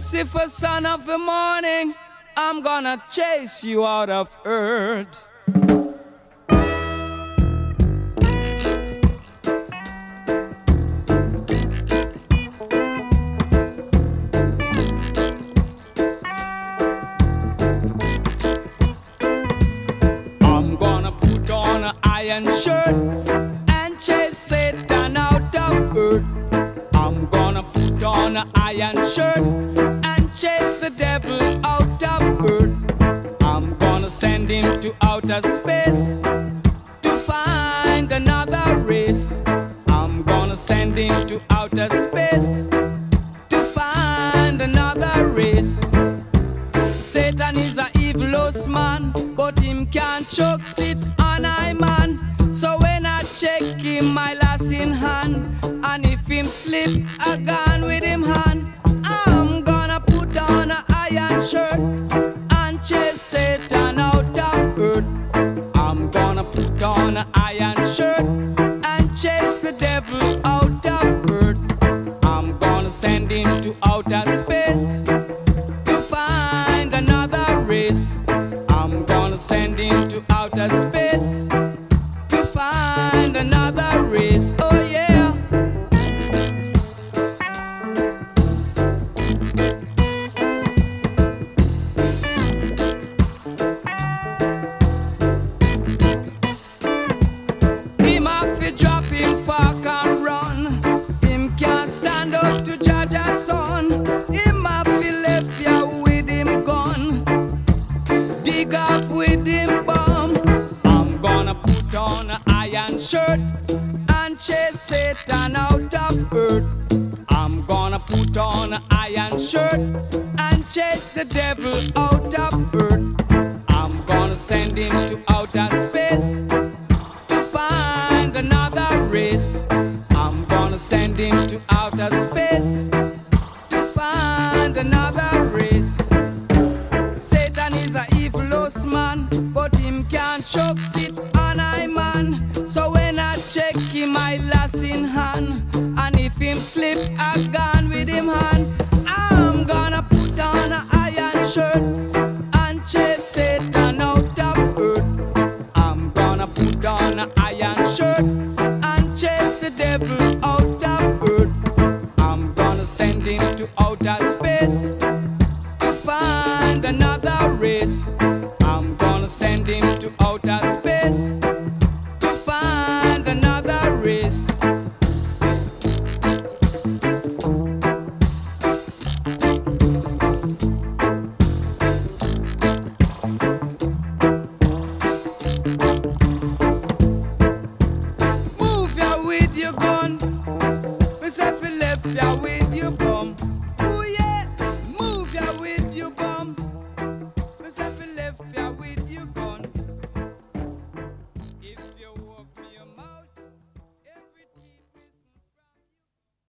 Lucifer, son of the morning, I'm gonna chase you out of earth. I'm gonna put on an iron shirt and chase Satan out of earth. I'm gonna put on an iron shirt and chase the devil out of earth. I'm gonna send him to outer space to find another race. I'm gonna send him to outer space to find another race. Satan is a evilous man, but him can't choke sit on I man. So when I check him, my lass in hand, and if him slip, I gone with him hand. I'm gonna put on an iron shirt and chase Satan out of earth. I'm gonna put on an iron shirt and chase the devil out of earth. I'm gonna send him to outer space to find another race. I'm gonna send him to outer space to find another race. Oh yeah. Him have to drop him fork and run. Him can't stand up to judge a son. Him have to left ya with him gun. Dig off with him bomb. I'm gonna put on an iron shirt and chase Satan out of earth. I'm gonna put on an iron shirt and chase the devil out of earth. I'm gonna send him to outer space to find another race. I'm gonna send him to outer space to find another race. Satan is a evilous man, but him can't choke sit on I man. So when I check him, I lass in hand, and if him slip, I gone with him hand. I'm gonna put on an iron shirt and chase Satan out of earth. I'm gonna put on an iron shirt and chase the devil out of earth. I'm gonna send him to outer space to find another race. I'm gonna send him to